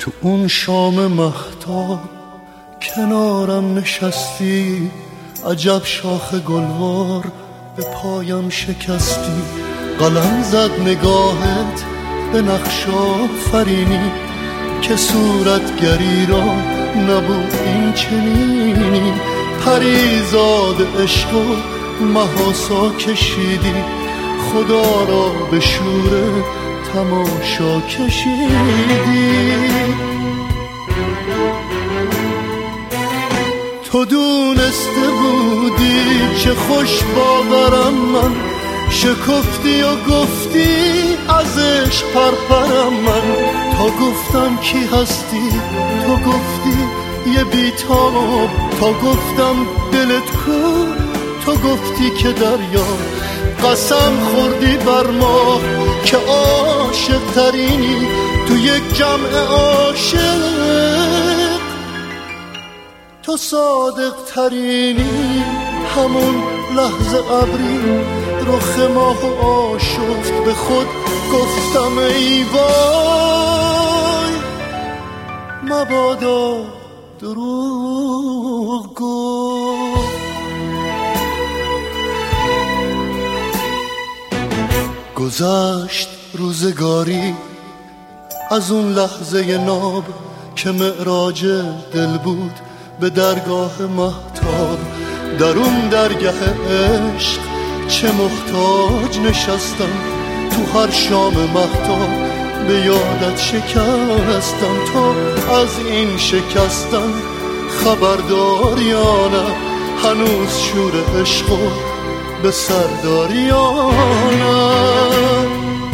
تو اون شام مهتاب کنارم نشستی، عجب شاخ گلوار به پایم شکستی. قلم زد نگاهت به نقش آفرینی که صورتگری را نبود این چنینی. پریزاد عشق و محاسا کشیدی، خدا را به شور تماشا کشیدی. تو دونسته بودی چه خوش باورم من، شکفتی و گفتی ازش پرپرم من. تا گفتم کی هستی تو گفتی یه بیتاب، تا گفتم دلت کو تو گفتی که دریا. قسم خوردی بر ما که عاشق ترینی تو یک جمع عاشق، تو صادق ترینی. همون لحظه ابری رخ ماه آشفت، به خود گفتم ای وای مبادا دروغ گفت. گذشت روزگاری از اون لحظه ناب که معراج دل بود به درگاه مهتاب. در اون درگاه عشق چه محتاج نشستم، تو هر شام مهتاب به یادت شکستم. تو از این شکستم خبرداری یا نه، هنوز شور عشقو به سرداری یا نه.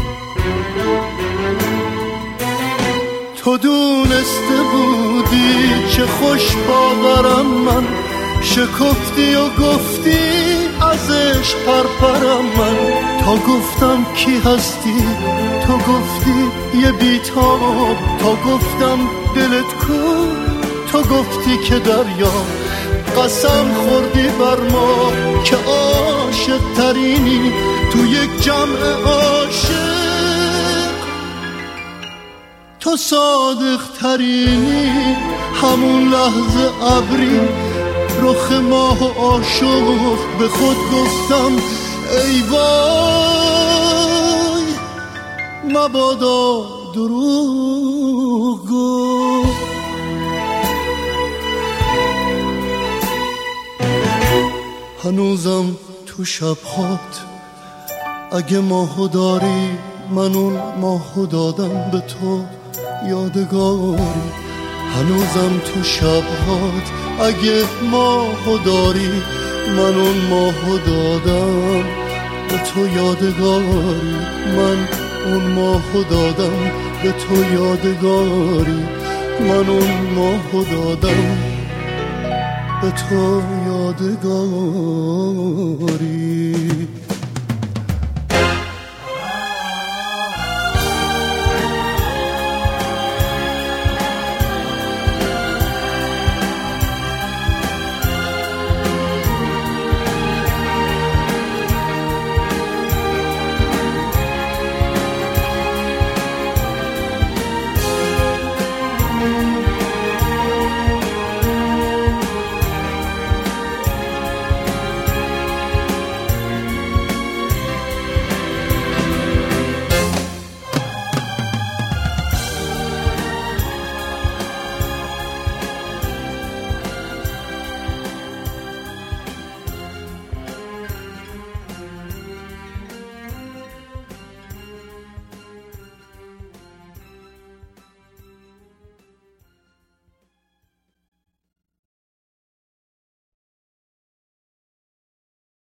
تو دونسته بودی چه خوش باورم من، شکفتی و گفتی ازش پرپرم من. تا گفتم کی هستی تو گفتی یه بیتاب، تا گفتم دلت کو تو گفتی که دریا. قسم خوردی بر ما که عاشق ترینی تو یک جمع عاشق، تو صادق ترینی. همون لحظه ابری رخ ماه و عاشق، به خود گفتم ای وای مبادا دروغ گفت. هنوزم تو شبهات اگه ماهو داری، من اون ماهو دادم به تو یادگاری. هنوزم تو شبهات اگه ماهو داری، من اون ماهو دادم به تو یادگاری. من اون ماهو دادم به تو یادگاری. من اون ماهو دادم به تو یادگاری.